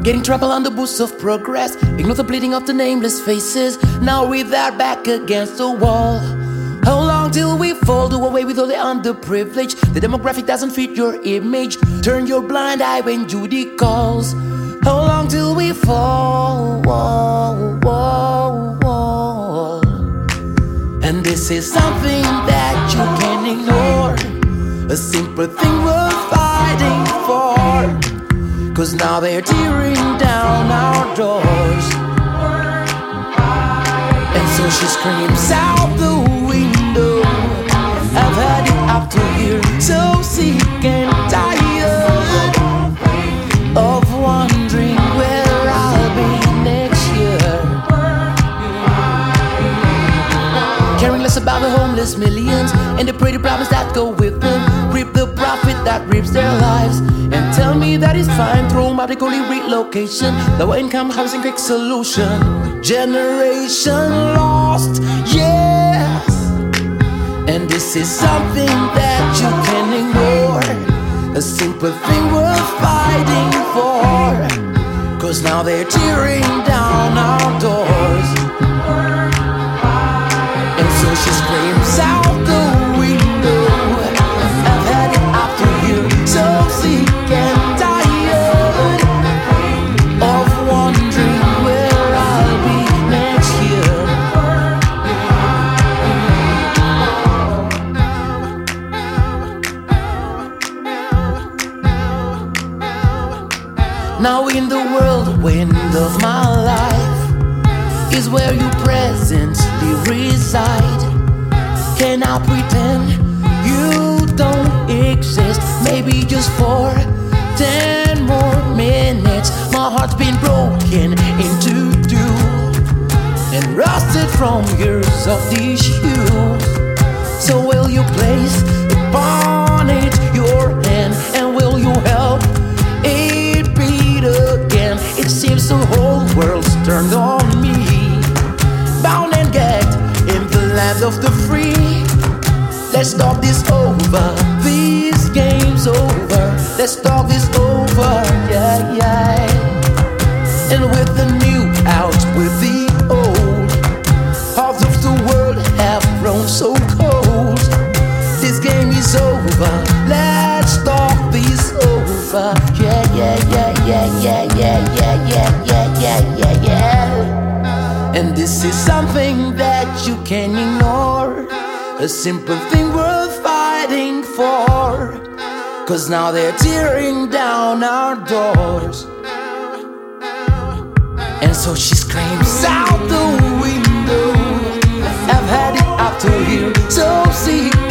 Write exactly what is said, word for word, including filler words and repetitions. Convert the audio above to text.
Getting trampled on the boots of progress. Ignore the bleeding of the nameless faces. Now with our back against the wall. How long till we fall? Do away with all the underprivileged. The demographic doesn't fit your image. Turn your blind eye when Judy calls. How long till we fall? Whoa, whoa, whoa. And this is something that you can ignore. A simple thing worth fighting for. Cause now they're tearing down our doors. And so she screams out the window. I've had it up to here, so sick and tired of wondering where I'll be next year. Caring less about the homeless millions and the pretty problems that go with them. Reap the profit that rips their lives. And tell me that it's fine, traumatically relocation, low income housing, quick solution. Generation lost, yes. And this is something that you can ignore. A simple thing worth fighting for. Cause now they're tearing down our doors. And so she screams out the window. I've had it up to here, so sick and tired of wondering where I'll be next year. Now in the whirlwind of my life is where you presently reside. Can I pretend you don't exist? Maybe just for ten more minutes. My heart's been broken into two and rusted from years of these shoes. So will you place upon it your hand, and will you help it beat again? It seems the whole world's turned on me, bound and gagged in the land of the free. Let's talk this over, this game's over. Let's talk this over, yeah, yeah. And with the new out with the old, half of the world have grown so cold. This game is over, let's talk this over. Yeah, yeah, yeah, yeah, yeah, yeah, yeah, yeah, yeah, yeah, yeah, yeah. And this is something that you can ignore. A simple thing worth fighting for. Cause now they're tearing down our doors. And so she screams out the window. I've had it up to here, so sick